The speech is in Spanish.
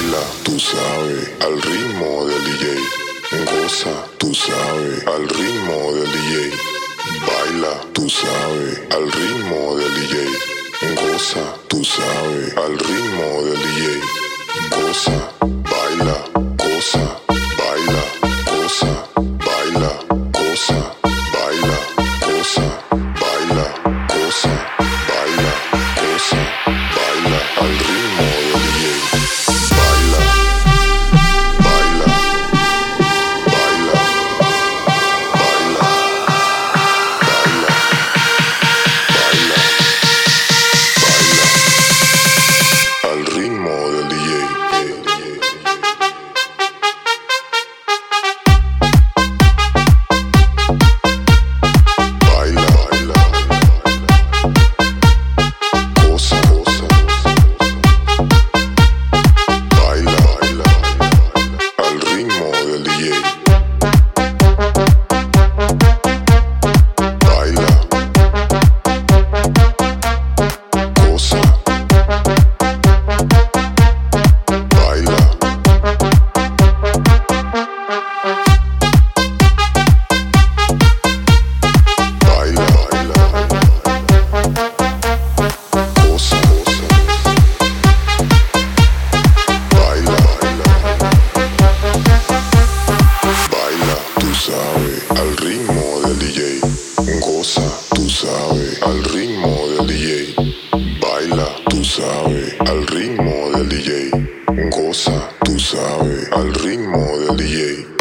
Baila, tú sabes, al ritmo del DJ. Goza, tú sabes, al ritmo del DJ. Baila, tú sabes, al ritmo del DJ. Goza, tú sabes, al ritmo del DJ. Goza, baila, goza, baila, goza, baila, goza, baila, goza, baila, goza, baila, goza, baila, al ritmo del DJ. Baila, baila, baila, baila, baila, baila, baila, al ritmo del DJ. Baila, baila, goza, goza, baila, baila, al ritmo del DJ. Baila, goza, baila, baila, baila, goza, goza, baila, baila, baila, tú sabes, al ritmo del DJ. Goza, tú sabes, al ritmo del DJ. Baila, tú sabes, al ritmo del DJ. Goza, tú sabes, al ritmo del DJ.